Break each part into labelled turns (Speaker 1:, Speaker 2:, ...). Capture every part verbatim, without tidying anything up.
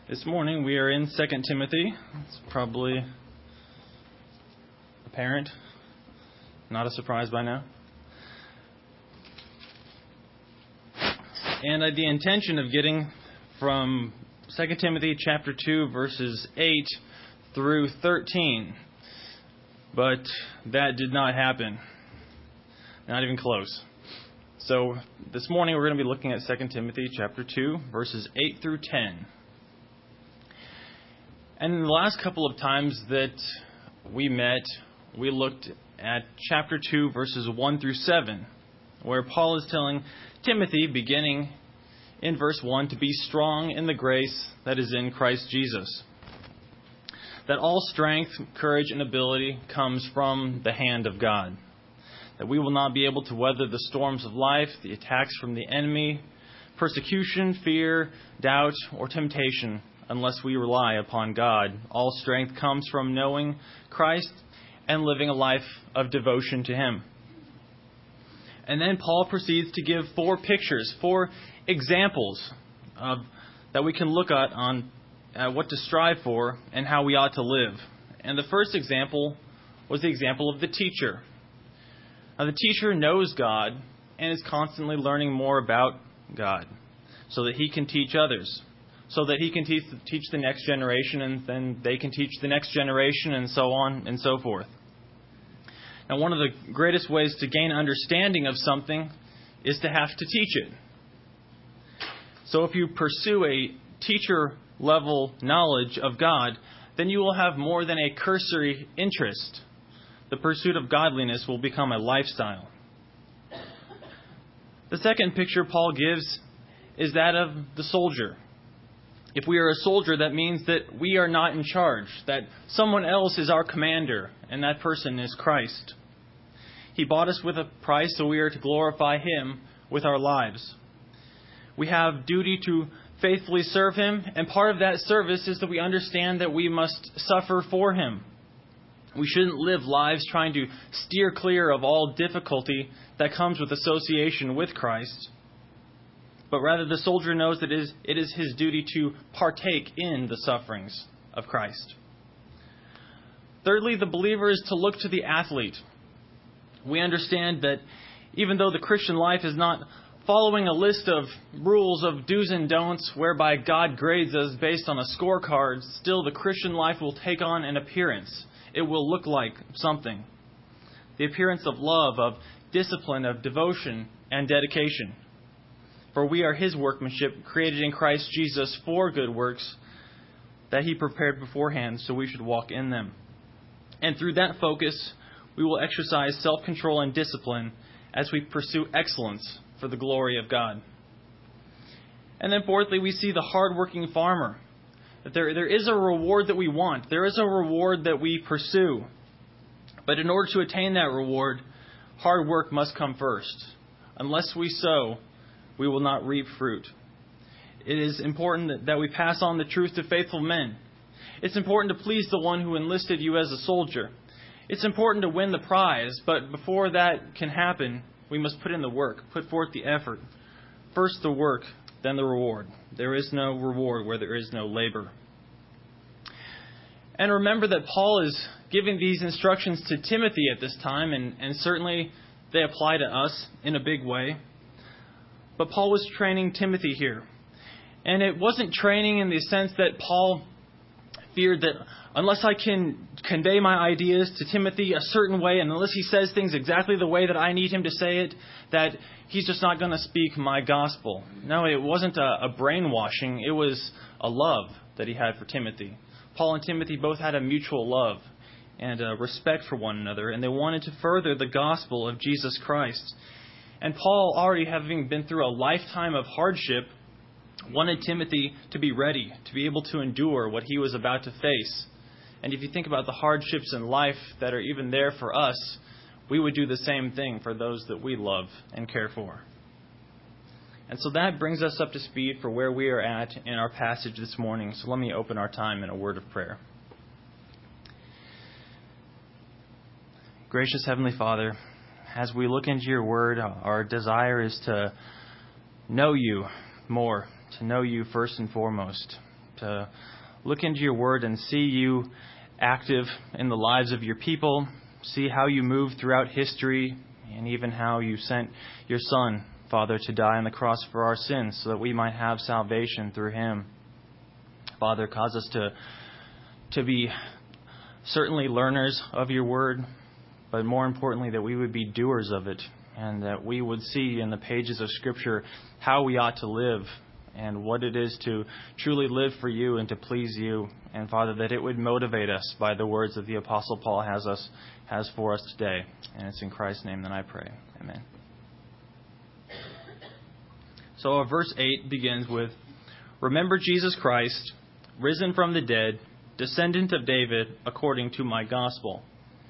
Speaker 1: This morning we are in Second Timothy. It's probably apparent, not a surprise by now. And uh, the intention of getting from Second Timothy chapter two, verses eight through thirteen. But that did not happen. Not even close. So this morning we're going to be looking at Second Timothy chapter two, verses eight through ten. And in the last couple of times that we met, we looked at chapter two, verses one through seven, where Paul is telling Timothy, beginning in verse one, to be strong in the grace that is in Christ Jesus. That all strength, courage, and ability comes from the hand of God. That we will not be able to weather the storms of life, the attacks from the enemy, persecution, fear, doubt, or temptation, unless we rely upon God. All strength comes from knowing Christ and living a life of devotion to Him. And then Paul proceeds to give four pictures, four examples of, that we can look at on uh, what to strive for and how we ought to live. And the first example was the example of the teacher. Now, the teacher knows God and is constantly learning more about God so that he can teach others, so that he can teach, teach the next generation, and then they can teach the next generation, and so on and so forth. Now, one of the greatest ways to gain understanding of something is to have to teach it. So if you pursue a teacher-level knowledge of God, then you will have more than a cursory interest. The pursuit of godliness will become a lifestyle. The second picture Paul gives is that of the soldier. If we are a soldier, that means that we are not in charge, that someone else is our commander, and that person is Christ. He bought us with a price, so we are to glorify Him with our lives. We have duty to faithfully serve Him, and part of that service is that we understand that we must suffer for Him. We shouldn't live lives trying to steer clear of all difficulty that comes with association with Christ. But rather the soldier knows that it is, it is his duty to partake in the sufferings of Christ. Thirdly, the believer is to look to the athlete. We understand that even though the Christian life is not following a list of rules of do's and don'ts whereby God grades us based on a scorecard, still the Christian life will take on an appearance. It will look like something. The appearance of love, of discipline, of devotion, and dedication. For we are His workmanship, created in Christ Jesus for good works that He prepared beforehand, so we should walk in them. And through that focus, we will exercise self-control and discipline as we pursue excellence for the glory of God. And then fourthly, we see the hard-working farmer. That there, there is a reward that we want. There is a reward that we pursue. But in order to attain that reward, hard work must come first. Unless we sow, we will not reap fruit. It is important that, that we pass on the truth to faithful men. It's important to please the one who enlisted you as a soldier. It's important to win the prize, but before that can happen, we must put in the work, put forth the effort. First the work, then the reward. There is no reward where there is no labor. And remember that Paul is giving these instructions to Timothy at this time, and, and certainly they apply to us in a big way. But Paul was training Timothy here. And it wasn't training in the sense that Paul feared that unless I can convey my ideas to Timothy a certain way, and unless he says things exactly the way that I need him to say it, that he's just not going to speak my gospel. No, it wasn't a, a brainwashing. It was a love that he had for Timothy. Paul and Timothy both had a mutual love and a respect for one another, and they wanted to further the gospel of Jesus Christ. And Paul, already having been through a lifetime of hardship, wanted Timothy to be ready, to be able to endure what he was about to face. And if you think about the hardships in life that are even there for us, we would do the same thing for those that we love and care for. And so that brings us up to speed for where we are at in our passage this morning. So let me open our time in a word of prayer. Gracious Heavenly Father, as we look into your word, our desire is to know you more, to know you first and foremost, to look into your word and see you active in the lives of your people, see how you move throughout history, and even how you sent your Son, Father, to die on the cross for our sins so that we might have salvation through him. Father, cause us to, to be certainly learners of your word, but more importantly, that we would be doers of it, and that we would see in the pages of Scripture how we ought to live and what it is to truly live for you and to please you. And Father, that it would motivate us by the words that the Apostle Paul has us has for us today. And it's in Christ's name that I pray. Amen. So uh, verse eight begins with, "Remember Jesus Christ, risen from the dead, descendant of David, according to my gospel."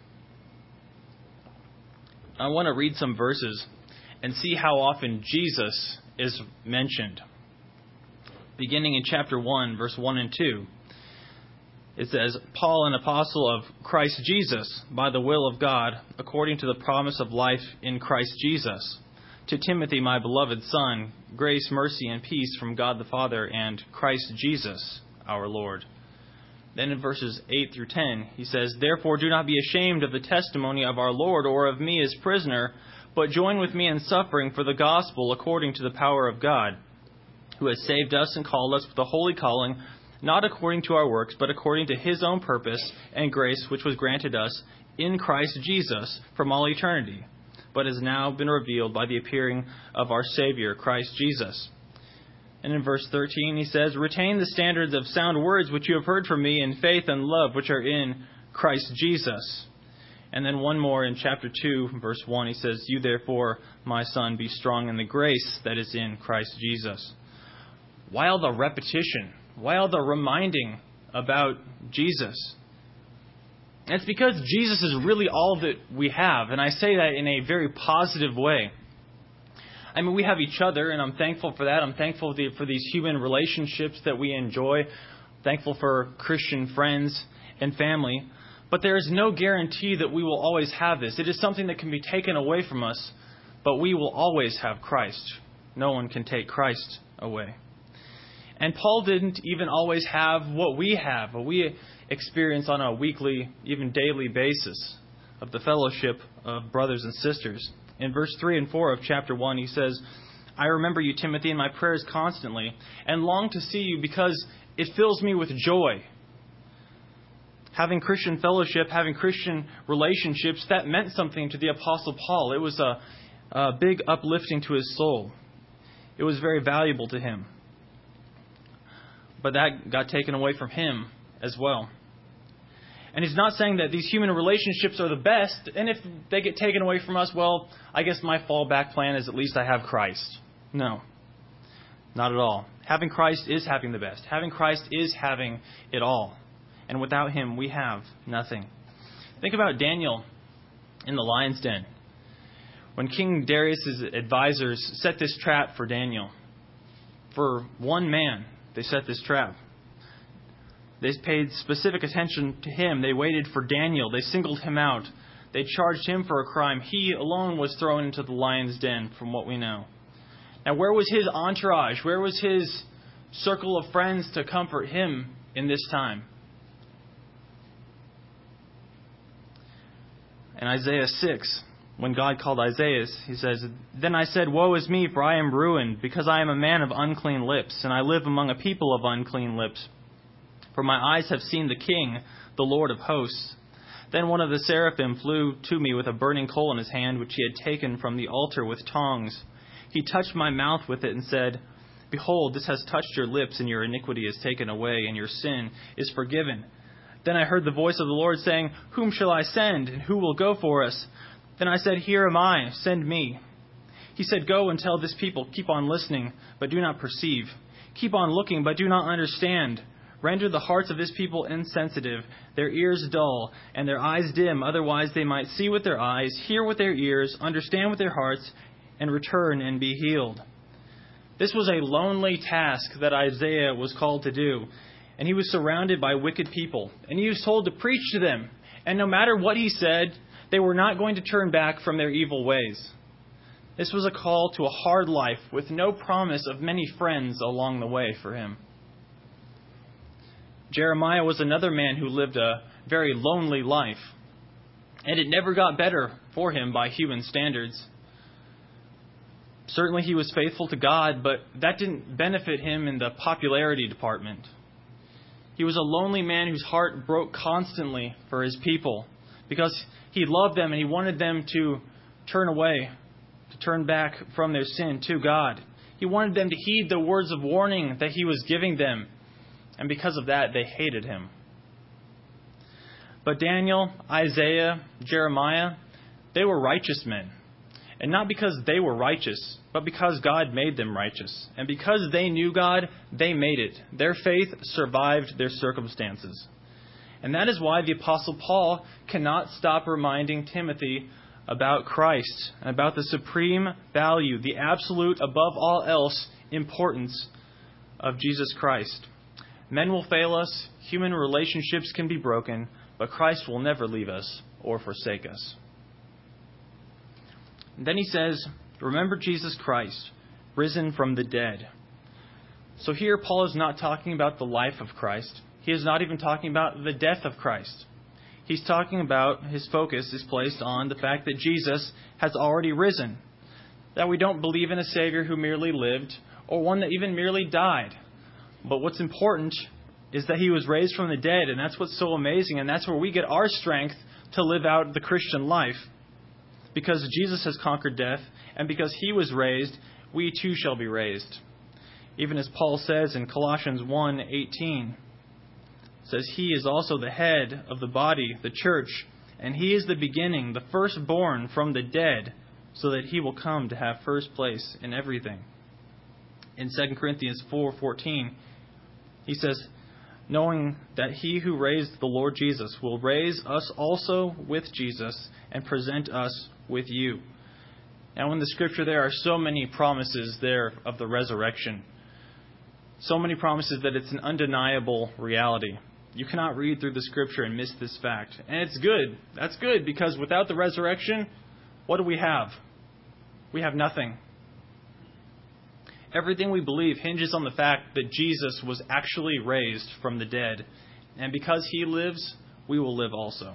Speaker 1: I want to read some verses and see how often Jesus is mentioned. Beginning in chapter one, verse one and two. It says, "Paul, an apostle of Christ Jesus, by the will of God, according to the promise of life in Christ Jesus. To Timothy, my beloved son, grace, mercy, and peace from God the Father and Christ Jesus, our Lord." Then in verses eight through ten, he says, "Therefore do not be ashamed of the testimony of our Lord or of me as prisoner, but join with me in suffering for the gospel according to the power of God, who has saved us and called us with a holy calling, not according to our works, but according to his own purpose and grace, which was granted us in Christ Jesus from all eternity, but has now been revealed by the appearing of our Savior, Christ Jesus." And in verse thirteen, he says, "Retain the standards of sound words which you have heard from me in faith and love which are in Christ Jesus." And then one more in chapter two, verse one, he says, "You therefore, my son, be strong in the grace that is in Christ Jesus." Why all the repetition? Why all the reminding about Jesus? And it's because Jesus is really all that we have. And I say that in a very positive way. I mean, we have each other, and I'm thankful for that. I'm thankful for these human relationships that we enjoy. Thankful for Christian friends and family. But there is no guarantee that we will always have this. It is something that can be taken away from us, but we will always have Christ. No one can take Christ away. And Paul didn't even always have what we have, what we experience on a weekly, even daily basis of the fellowship of brothers and sisters. In verse three and four of chapter one, he says, "I remember you, Timothy, in my prayers constantly, and long to see you because it fills me with joy." Having Christian fellowship, having Christian relationships, that meant something to the Apostle Paul. It was a, a big uplifting to his soul. It was very valuable to him. But that got taken away from him as well. And he's not saying that these human relationships are the best, and if they get taken away from us, well, I guess my fallback plan is at least I have Christ. No, not at all. Having Christ is having the best. Having Christ is having it all. And without him, we have nothing. Think about Daniel in the lion's den. When King Darius' advisors set this trap for Daniel, for one man, they set this trap. They paid specific attention to him. They waited for Daniel. They singled him out. They charged him for a crime. He alone was thrown into the lion's den, from what we know. Now, where was his entourage? Where was his circle of friends to comfort him in this time? In Isaiah six, when God called Isaiah, he says, "Then I said, woe is me, for I am ruined, because I am a man of unclean lips, and I live among a people of unclean lips. For my eyes have seen the King, the Lord of hosts." Then one of the seraphim flew to me with a burning coal in his hand, which he had taken from the altar with tongs. He touched my mouth with it and said, "Behold, this has touched your lips, and your iniquity is taken away, and your sin is forgiven." Then I heard the voice of the Lord saying, "Whom shall I send, and who will go for us?" Then I said, "Here am I, send me." He said, "Go and tell this people, keep on listening, but do not perceive. Keep on looking, but do not understand. Render the hearts of this people insensitive, their ears dull, and their eyes dim, otherwise they might see with their eyes, hear with their ears, understand with their hearts, and return and be healed." This was a lonely task that Isaiah was called to do, and he was surrounded by wicked people, and he was told to preach to them, and no matter what he said, they were not going to turn back from their evil ways. This was a call to a hard life with no promise of many friends along the way for him. Jeremiah was another man who lived a very lonely life, and it never got better for him by human standards. Certainly he was faithful to God, but that didn't benefit him in the popularity department. He was a lonely man whose heart broke constantly for his people because he loved them and he wanted them to turn away, to turn back from their sin to God. He wanted them to heed the words of warning that he was giving them, and because of that, they hated him. But Daniel, Isaiah, Jeremiah, they were righteous men. And not because they were righteous, but because God made them righteous. And because they knew God, they made it. Their faith survived their circumstances. And that is why the Apostle Paul cannot stop reminding Timothy about Christ, and about the supreme value, the absolute, above all else, importance of Jesus Christ. Men will fail us, human relationships can be broken, but Christ will never leave us or forsake us. And then he says, remember Jesus Christ, risen from the dead. So here Paul is not talking about the life of Christ. He is not even talking about the death of Christ. He's talking about, his focus is placed on the fact that Jesus has already risen. That we don't believe in a Savior who merely lived, or one that even merely died. But what's important is that he was raised from the dead, and that's what's so amazing, and that's where we get our strength to live out the Christian life. Because Jesus has conquered death, and because he was raised, we too shall be raised. Even as Paul says in Colossians one eighteen, says he is also the head of the body, the church, and he is the beginning, the firstborn from the dead, so that he will come to have first place in everything. In Second Corinthians four fourteen, he says, knowing that he who raised the Lord Jesus will raise us also with Jesus and present us with you. Now in the scripture there are so many promises there of the resurrection. So many promises that it's an undeniable reality. You cannot read through the scripture and miss this fact. And it's good. That's good, because without the resurrection, what do we have? We have nothing. Everything we believe hinges on the fact that Jesus was actually raised from the dead. And because he lives, we will live also.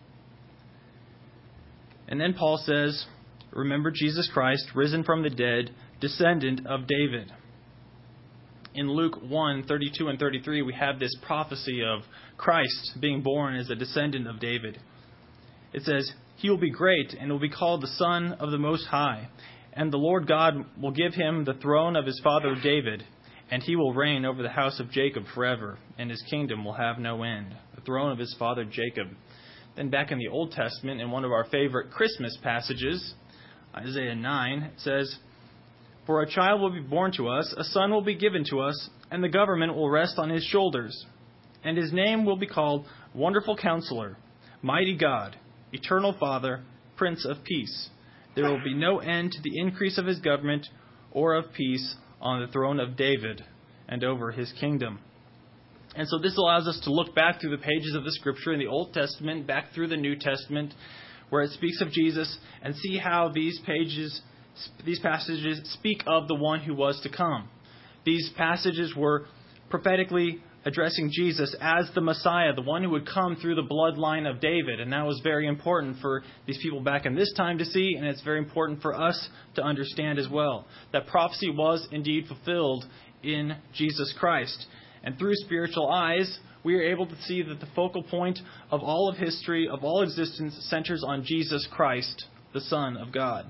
Speaker 1: And then Paul says, remember Jesus Christ, risen from the dead, descendant of David. In Luke one thirty-two and thirty-three, we have this prophecy of Christ being born as a descendant of David. It says, he will be great and will be called the Son of the Most High. And the Lord God will give him the throne of his father David, and he will reign over the house of Jacob forever, and his kingdom will have no end. The throne of his father Jacob. Then back in the Old Testament, in one of our favorite Christmas passages, Isaiah nine, it says, for a child will be born to us, a son will be given to us, and the government will rest on his shoulders. And his name will be called Wonderful Counselor, Mighty God, Eternal Father, Prince of Peace. There will be no end to the increase of his government or of peace on the throne of David and over his kingdom. And so this allows us to look back through the pages of the Scripture in the Old Testament, back through the New Testament, where it speaks of Jesus, and see how these pages, these passages speak of the one who was to come. These passages were prophetically addressing Jesus as the Messiah, the one who would come through the bloodline of David. And that was very important for these people back in this time to see, and it's very important for us to understand as well. That prophecy was indeed fulfilled in Jesus Christ. And through spiritual eyes, we are able to see that the focal point of all of history, of all existence, centers on Jesus Christ, the Son of God.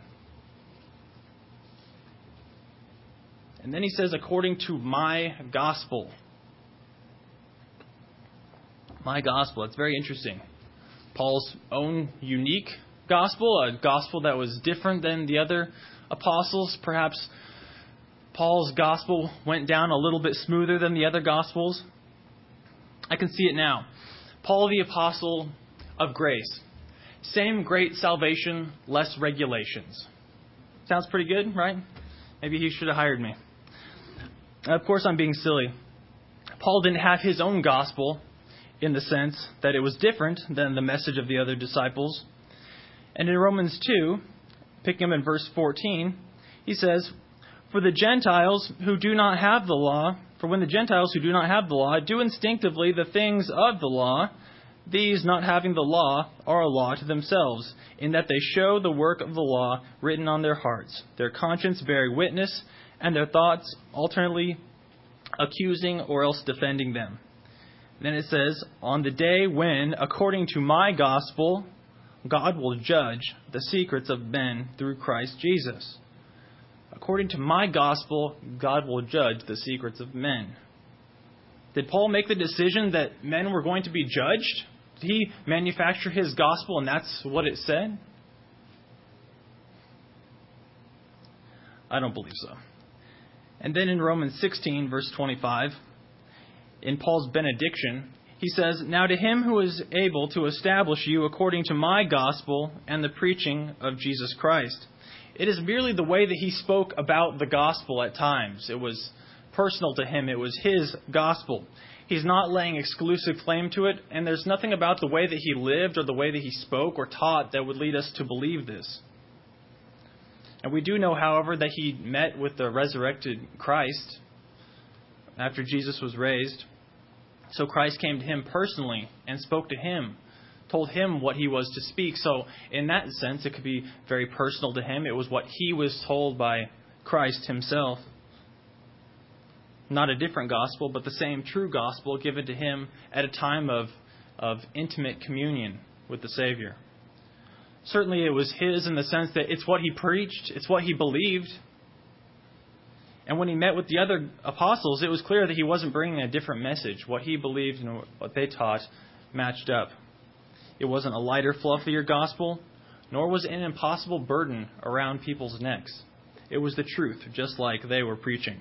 Speaker 1: And then he says, according to my gospel. My gospel. It's very interesting. Paul's own unique gospel, a gospel that was different than the other apostles. Perhaps Paul's gospel went down a little bit smoother than the other gospels. I can see it now. Paul the apostle of grace. Same great salvation, less regulations. Sounds pretty good, right? Maybe he should have hired me. Of course, I'm being silly. Paul didn't have his own gospel in the sense that it was different than the message of the other disciples. And in Romans two, picking up in verse fourteen, he says, For the Gentiles who do not have the law, for when the Gentiles who do not have the law do instinctively the things of the law, these, not having the law, are a law to themselves, in that they show the work of the law written on their hearts, their conscience bearing witness, and their thoughts alternately accusing or else defending them. Then it says, on the day when, according to my gospel, God will judge the secrets of men through Christ Jesus. According to my gospel, God will judge the secrets of men. Did Paul make the decision that men were going to be judged? Did he manufacture his gospel and that's what it said? I don't believe so. And then in Romans sixteen, verse twenty-five, in Paul's benediction, he says, now to him who is able to establish you according to my gospel and the preaching of Jesus Christ. It is merely the way that he spoke about the gospel at times. It was personal to him. It was his gospel. He's not laying exclusive claim to it, and there's nothing about the way that he lived or the way that he spoke or taught that would lead us to believe this. And we do know, however, that he met with the resurrected Christ after Jesus was raised. So Christ came to him personally and spoke to him, told him what he was to speak. So in that sense, it could be very personal to him. It was what he was told by Christ himself. Not a different gospel, but the same true gospel given to him at a time of, of intimate communion with the Savior. Certainly it was his in the sense that it's what he preached, it's what he believed. And when he met with the other apostles, it was clear that he wasn't bringing a different message. What he believed and what they taught matched up. It wasn't a lighter, fluffier gospel, nor was it an impossible burden around people's necks. It was the truth, just like they were preaching.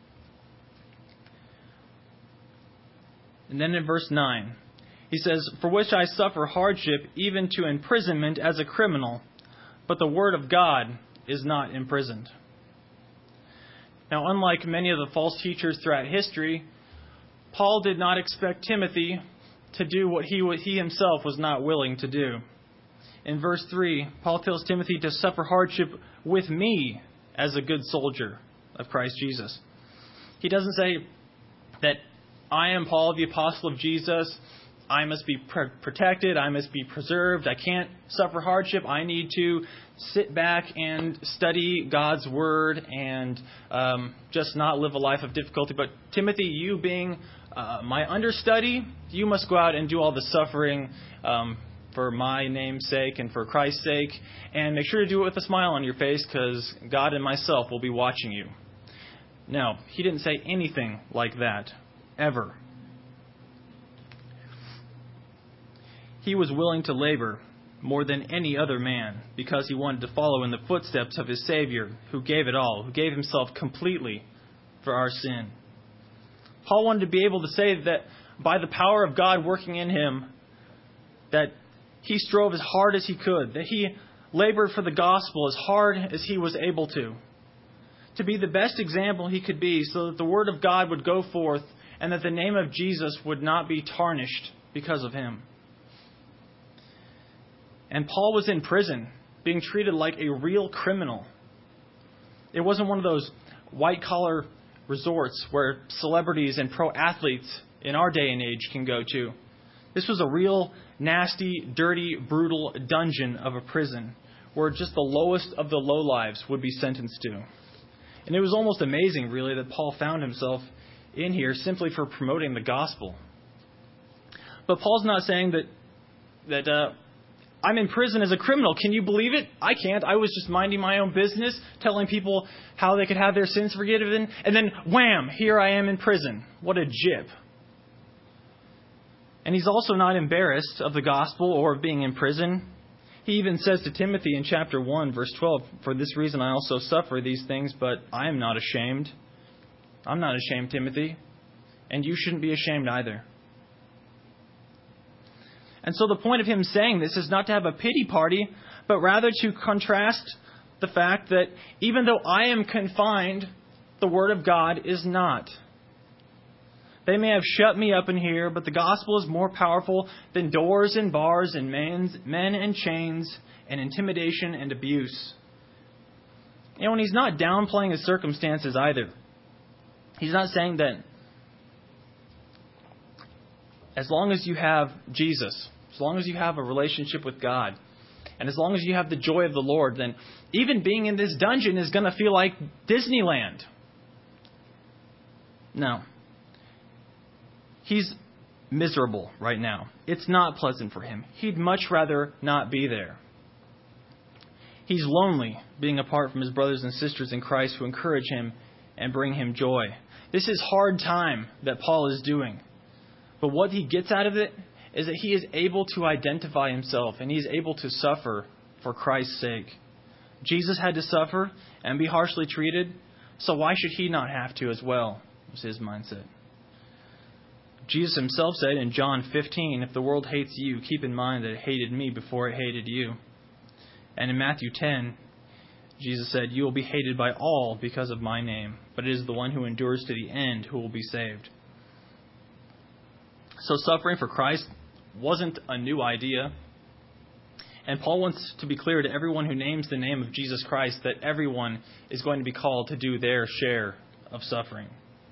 Speaker 1: And then in verse nine, he says, for which I suffer hardship, even to imprisonment as a criminal, but the word of God is not imprisoned. Now, unlike many of the false teachers throughout history, Paul did not expect Timothy to do what he, he himself was not willing to do. In verse three, Paul tells Timothy to suffer hardship with me as a good soldier of Christ Jesus. He doesn't say that I am Paul, the apostle of Jesus. I must be pr- protected. I must be preserved. I can't suffer hardship. I need to sit back and study God's word and um, just not live a life of difficulty. But Timothy, you being uh, my understudy, you must go out and do all the suffering um, for my name's sake and for Christ's sake. And make sure to do it with a smile on your face, because God and myself will be watching you. No, he didn't say anything like that, ever. He was willing to labor more than any other man because he wanted to follow in the footsteps of his Savior, who gave it all, who gave himself completely for our sin. Paul wanted to be able to say that by the power of God working in him, that he strove as hard as he could, that he labored for the gospel as hard as he was able to, to be the best example he could be, so that the word of God would go forth and that the name of Jesus would not be tarnished because of him. And Paul was in prison, being treated like a real criminal. It wasn't one of those white-collar resorts where celebrities and pro athletes in our day and age can go to. This was a real nasty, dirty, brutal dungeon of a prison where just the lowest of the low lives would be sentenced to. And it was almost amazing, really, that Paul found himself in here simply for promoting the gospel. But Paul's not saying that that uh, I'm in prison as a criminal. Can you believe it? I can't. I was just minding my own business, telling people how they could have their sins forgiven, and then wham, here I am in prison. What a jip. And he's also not embarrassed of the gospel or of being in prison. He even says to Timothy in chapter one, verse twelve, for this reason I also suffer these things, but I am not ashamed. I'm not ashamed, Timothy. And you shouldn't be ashamed either. And so the point of him saying this is not to have a pity party, but rather to contrast the fact that even though I am confined, the Word of God is not. They may have shut me up in here, but the gospel is more powerful than doors and bars and men and chains and intimidation and abuse. You know, and he's not downplaying his circumstances either. He's not saying that as long as you have Jesus, as long as you have a relationship with God, and as long as you have the joy of the Lord, then even being in this dungeon is going to feel like Disneyland. No. He's miserable right now. It's not pleasant for him. He'd much rather not be there. He's lonely being apart from his brothers and sisters in Christ who encourage him and bring him joy. This is hard time that Paul is doing. But what he gets out of it is that he is able to identify himself and he's able to suffer for Christ's sake. Jesus had to suffer and be harshly treated, so why should he not have to as well, was his mindset. Jesus himself said in John fifteen, if the world hates you, keep in mind that it hated me before it hated you. And in Matthew ten, Jesus said, you will be hated by all because of my name, but it is the one who endures to the end who will be saved. So suffering for Christ wasn't a new idea. And Paul wants to be clear to everyone who names the name of Jesus Christ that everyone is going to be called to do their share of suffering.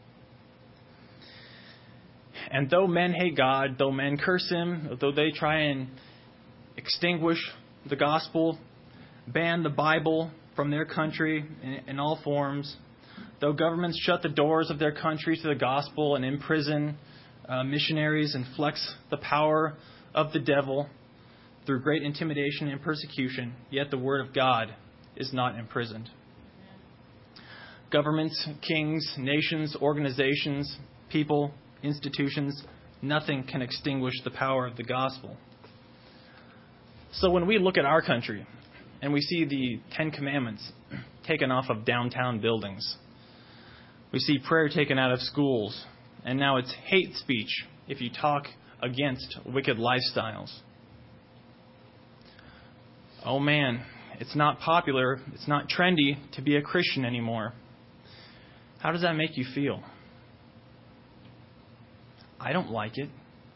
Speaker 1: And though men hate God, though men curse him, though they try and extinguish the gospel, ban the Bible from their country in, in all forms, though governments shut the doors of their country to the gospel and imprison uh, missionaries and flex the power of the devil through great intimidation and persecution, yet the word of God is not imprisoned. Governments, kings, nations, organizations, people, institutions, nothing can extinguish the power of the gospel. So when we look at our country and we see the Ten Commandments taken off of downtown buildings, we see prayer taken out of schools, and now it's hate speech if you talk against wicked lifestyles. Oh man, it's not popular, it's not trendy to be a Christian anymore. How does that make you feel? I don't like it.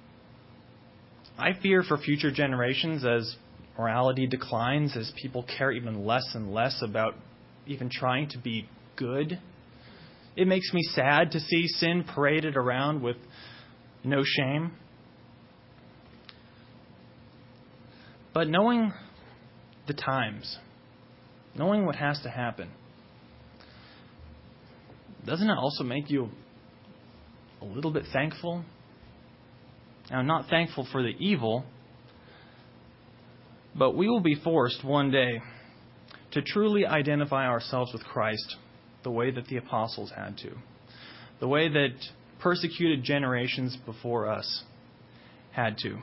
Speaker 1: I fear for future generations as morality declines, as people care even less and less about even trying to be good. It makes me sad to see sin paraded around with no shame. But knowing the times, knowing what has to happen, doesn't it also make you a little bit thankful? Now, not thankful for the evil, but we will be forced one day to truly identify ourselves with Christ the way that the apostles had to, the way that persecuted generations before us had to.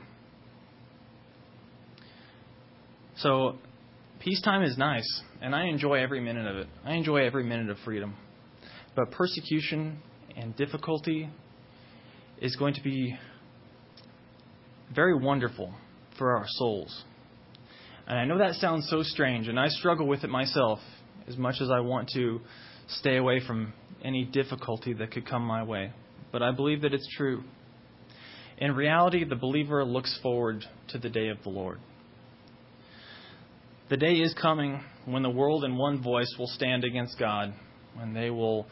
Speaker 1: So, peacetime is nice, and I enjoy every minute of it. I enjoy every minute of freedom. But persecution and difficulty is going to be very wonderful for our souls. And I know that sounds so strange, and I struggle with it myself as much as I want to stay away from any difficulty that could come my way. But I believe that it's true. In reality, the believer looks forward to the day of the Lord. The day is coming when the world in one voice will stand against God, when they will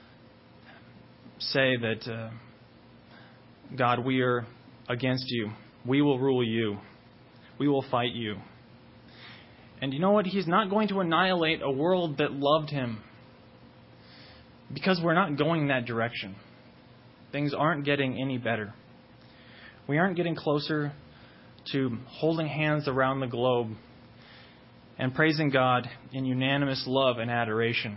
Speaker 1: say that, uh, God, we are against you. We will rule you. We will fight you. And you know what? He's not going to annihilate a world that loved him, because we're not going that direction. Things aren't getting any better. We aren't getting closer to holding hands around the globe and praising God in unanimous love and adoration.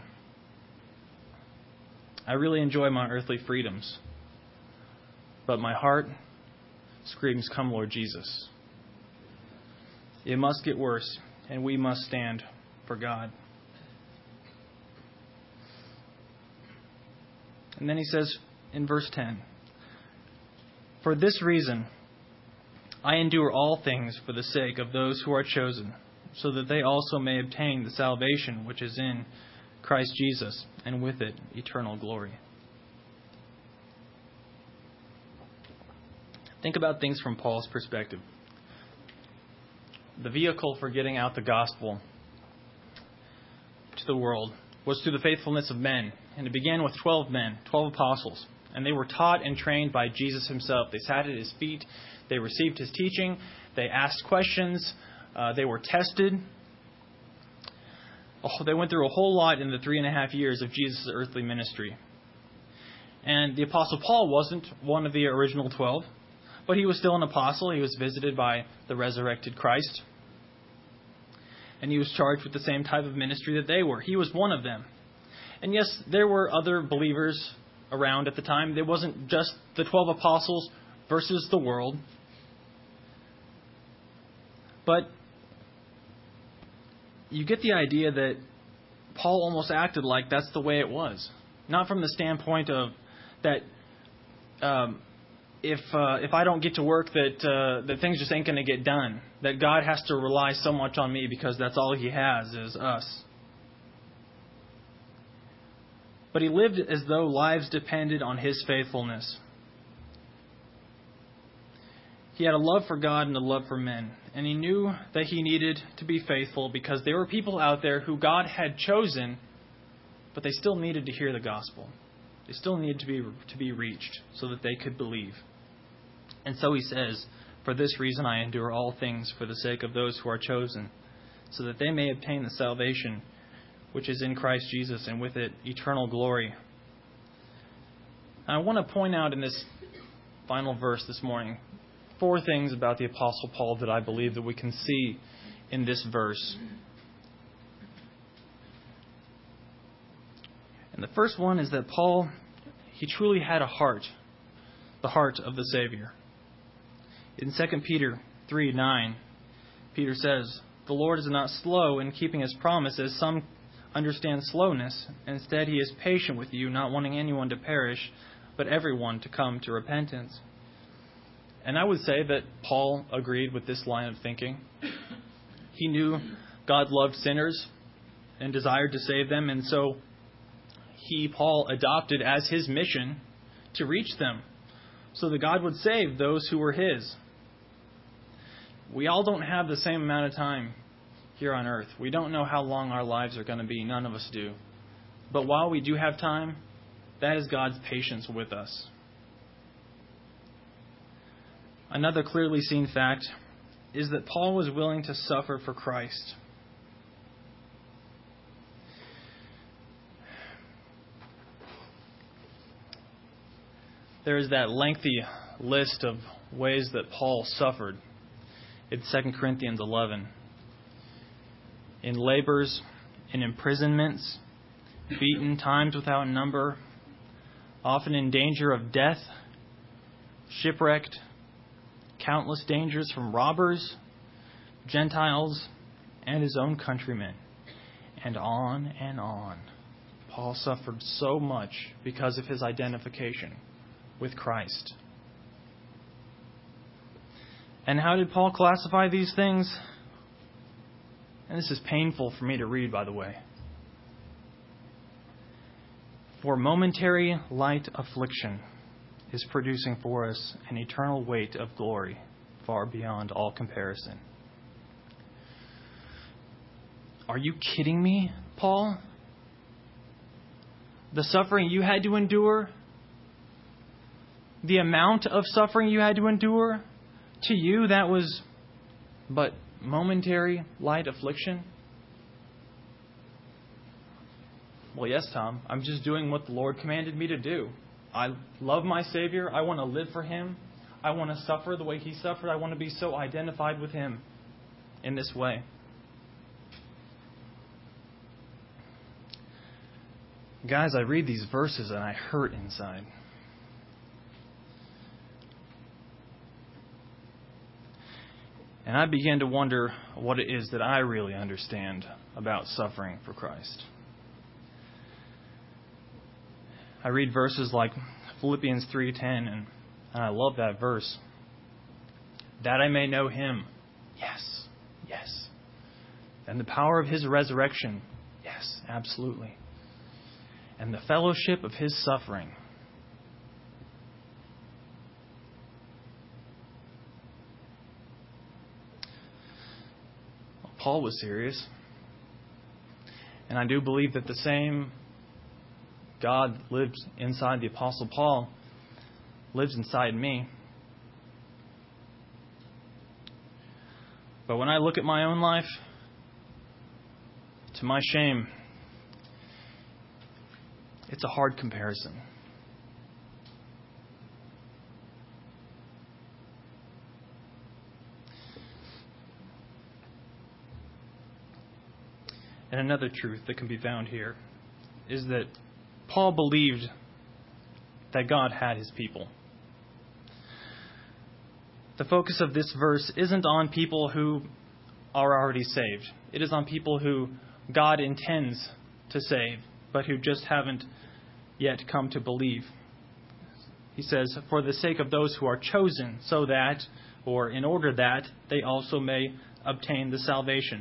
Speaker 1: I really enjoy my earthly freedoms, but my heart screams, "Come, Lord Jesus." It must get worse, and we must stand for God. And then he says in verse ten, "For this reason I endure all things for the sake of those who are chosen, so that they also may obtain the salvation which is in Christ Jesus, and with it eternal glory." Think about things from Paul's perspective. The vehicle for getting out the gospel to the world was through the faithfulness of men. And it began with twelve men, twelve apostles. And they were taught and trained by Jesus himself. They sat at his feet. They received his teaching. They asked questions. Uh, they were tested. Oh, they went through a whole lot in the three and a half years of Jesus' earthly ministry. And the Apostle Paul wasn't one of the original twelve, but he was still an apostle. He was visited by the resurrected Christ. And he was charged with the same type of ministry that they were. He was one of them. And yes, there were other believers around at the time. It wasn't just the twelve apostles versus the world. But you get the idea that Paul almost acted like that's the way it was. Not from the standpoint of that um, if uh, if I don't get to work, that uh, that things just ain't going to get done. That God has to rely so much on me because that's all He has is us. But he lived as though lives depended on his faithfulness. He had a love for God and a love for men. And he knew that he needed to be faithful because there were people out there who God had chosen, but they still needed to hear the gospel. They still needed to be to be reached so that they could believe. And so he says, "For this reason I endure all things for the sake of those who are chosen, so that they may obtain the salvation which is in Christ Jesus, and with it eternal glory." I want to point out in this final verse this morning four things about the Apostle Paul that I believe that we can see in this verse. And the first one is that Paul, he truly had a heart, the heart of the Savior. In Second Peter three nine, Peter says, "The Lord is not slow in keeping His promise, as some understand slowness. Instead, He is patient with you, not wanting anyone to perish, but everyone to come to repentance." And I would say that Paul agreed with this line of thinking. He knew God loved sinners and desired to save them, and so he, Paul, adopted as his mission to reach them so that God would save those who were His. We all don't have the same amount of time here on earth. We don't know how long our lives are going to be. None of us do. But while we do have time, that is God's patience with us. Another clearly seen fact is that Paul was willing to suffer for Christ. There is that lengthy list of ways that Paul suffered in Second Corinthians eleven. In labors, in imprisonments, beaten times without number, often in danger of death, shipwrecked, countless dangers from robbers, Gentiles, and his own countrymen, and on and on. Paul suffered so much because of his identification with Christ. And how did Paul classify these things? And this is painful for me to read, by the way. "For momentary light affliction is producing for us an eternal weight of glory far beyond all comparison." Are you kidding me, Paul? The suffering you had to endure, the amount of suffering you had to endure, to you that was but momentary light affliction? Well, yes, Tom. I'm just doing what the Lord commanded me to do. I love my Savior. I want to live for Him. I want to suffer the way He suffered. I want to be so identified with Him in this way. Guys, I read these verses and I hurt inside. And I began to wonder what it is that I really understand about suffering for Christ. I read verses like Philippians three ten, and, and I love that verse. "That I may know Him." Yes, yes. "And the power of His resurrection." Yes, absolutely. "And the fellowship of His suffering." Paul was serious. And I do believe that the same God lives inside the Apostle Paul, lives inside me. But when I look at my own life, to my shame, it's a hard comparison. And another truth that can be found here is that Paul believed that God had his people. The focus of this verse isn't on people who are already saved. It is on people who God intends to save, but who just haven't yet come to believe. He says, for the sake of those who are chosen, so that, or in order that, they also may obtain the salvation.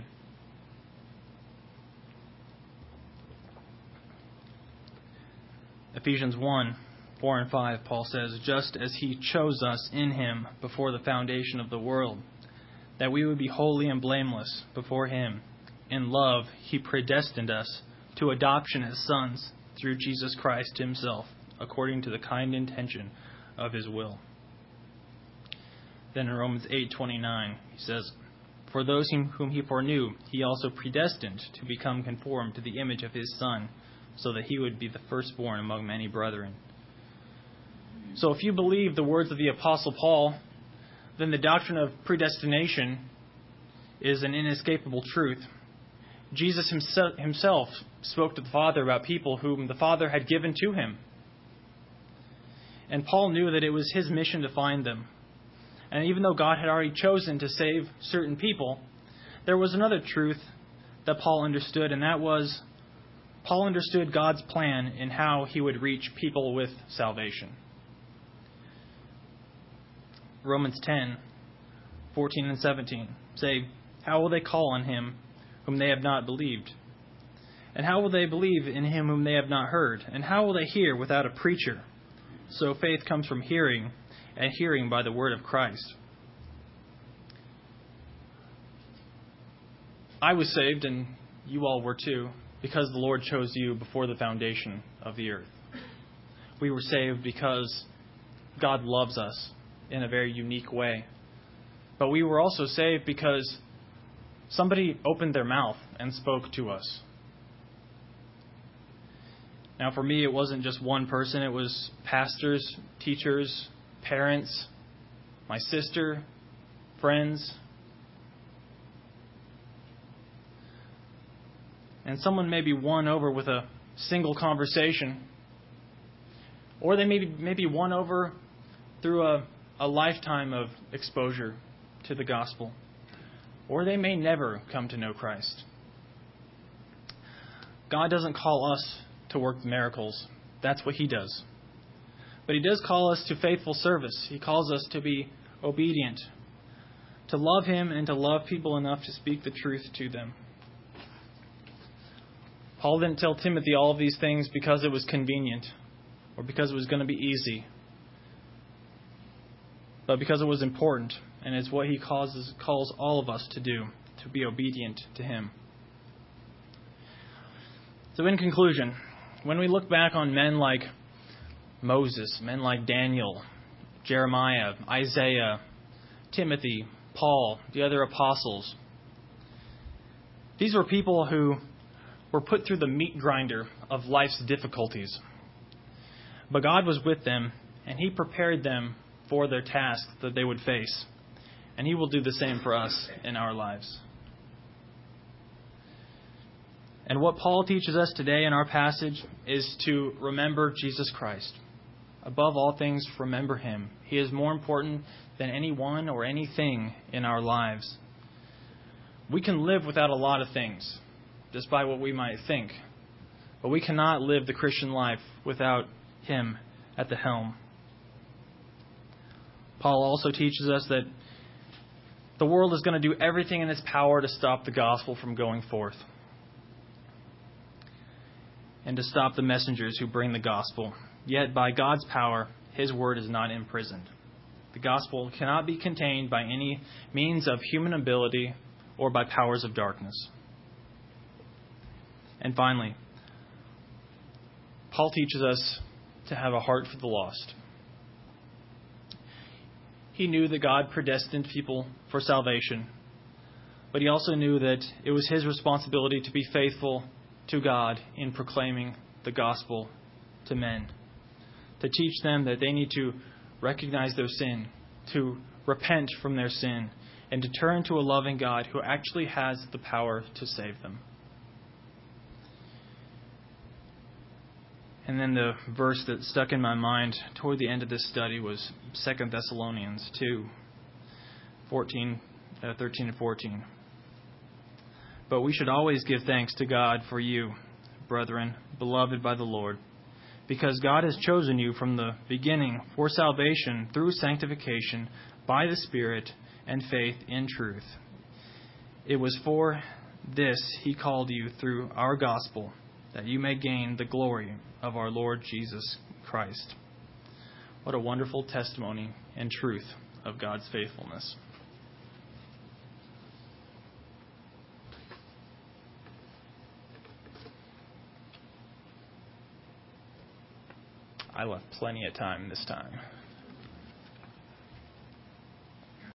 Speaker 1: Ephesians one, four and five, Paul says, just as he chose us in him before the foundation of the world, that we would be holy and blameless before him. In love, he predestined us to adoption as sons through Jesus Christ himself, according to the kind intention of his will. Then in Romans eight twenty-nine, he says, for those whom he foreknew, he also predestined to become conformed to the image of his Son, so that he would be the firstborn among many brethren. So if you believe the words of the Apostle Paul, then the doctrine of predestination is an inescapable truth. Jesus himself spoke to the Father about people whom the Father had given to him. And Paul knew that it was his mission to find them. And even though God had already chosen to save certain people, there was another truth that Paul understood, and that was Paul understood God's plan in how he would reach people with salvation. Romans ten, fourteen and seventeen say, how will they call on him whom they have not believed? And how will they believe in him whom they have not heard? And how will they hear without a preacher? So faith comes from hearing, and hearing by the word of Christ. I was saved, and you all were too, because the Lord chose you before the foundation of the earth. We were saved because God loves us in a very unique way. But we were also saved because somebody opened their mouth and spoke to us. Now for me, it wasn't just one person. It was pastors, teachers, parents, my sister, friends. And someone may be won over with a single conversation. Or they may be, may be won over through a, a lifetime of exposure to the gospel. Or they may never come to know Christ. God doesn't call us to work miracles. That's what he does. But he does call us to faithful service. He calls us to be obedient, to love him and to love people enough to speak the truth to them. Paul didn't tell Timothy all of these things because it was convenient or because it was going to be easy, but because it was important, and it's what he causes, calls all of us to do, to be obedient to him. So in conclusion, when we look back on men like Moses, men like Daniel, Jeremiah, Isaiah, Timothy, Paul, the other apostles, these were people who were put through the meat grinder of life's difficulties. But God was with them, and he prepared them for their task that they would face. And he will do the same for us in our lives. And what Paul teaches us today in our passage is to remember Jesus Christ. Above all things, remember him. He is more important than anyone or anything in our lives. We can live without a lot of things, despite what we might think. But we cannot live the Christian life without him at the helm. Paul also teaches us that the world is going to do everything in its power to stop the gospel from going forth, and to stop the messengers who bring the gospel. Yet by God's power, his word is not imprisoned. The gospel cannot be contained by any means of human ability or by powers of darkness. And finally, Paul teaches us to have a heart for the lost. He knew that God predestined people for salvation, but he also knew that it was his responsibility to be faithful to God in proclaiming the gospel to men, to teach them that they need to recognize their sin, to repent from their sin, and to turn to a loving God who actually has the power to save them. And then the verse that stuck in my mind toward the end of this study was Second Thessalonians two, fourteen, uh, thirteen and fourteen. But we should always give thanks to God for you, brethren, beloved by the Lord, because God has chosen you from the beginning for salvation through sanctification by the Spirit and faith in truth. It was for this he called you through our gospel, that you may gain the glory of our Lord Jesus Christ. What a wonderful testimony and truth of God's faithfulness. I left plenty of time this time.